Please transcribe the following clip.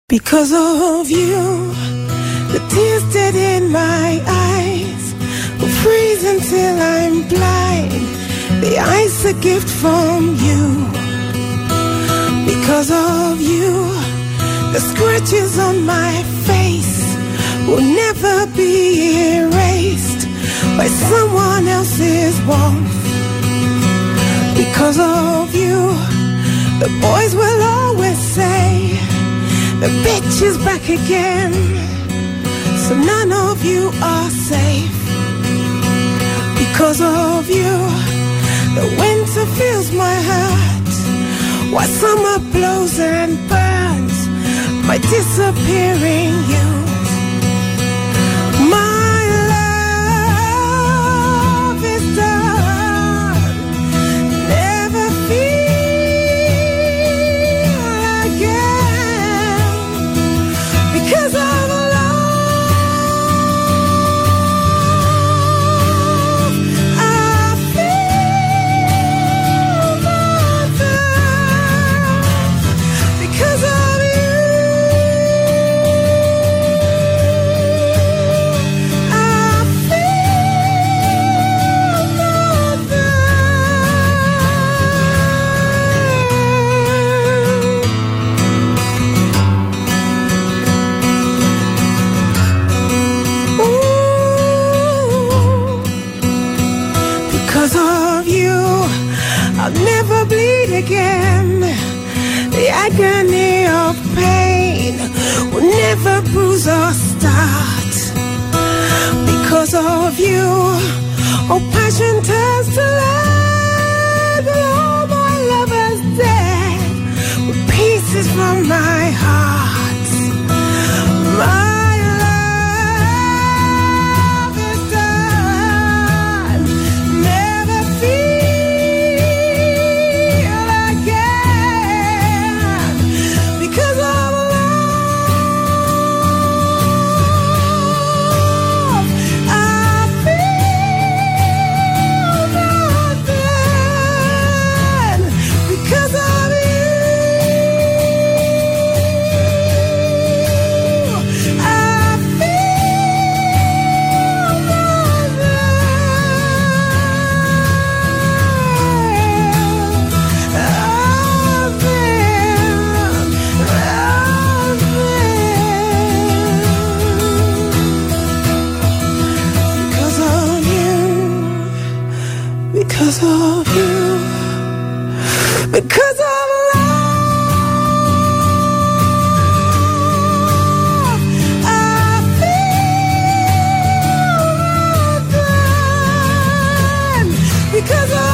Because of you, the tears dead in my eyes will freeze until I'm blind. The ice a gift from you. Because of you, the scratches on my face will never be erased by someone else's warmth. Because of you, the boys will always say, the bitch is back again. So none of you are safe. Because of you, the winter fills my heart, while summer blows and burns my disappearing youth. My love is done. Never feel again. Because of love, I feel nothing. Because of never bleed again. The agony of pain will never bruise or start. Because of you, all passion turns to lead. But all my lovers dead with pieces from my heart. My because of you, because of love, I feel nothing. Because of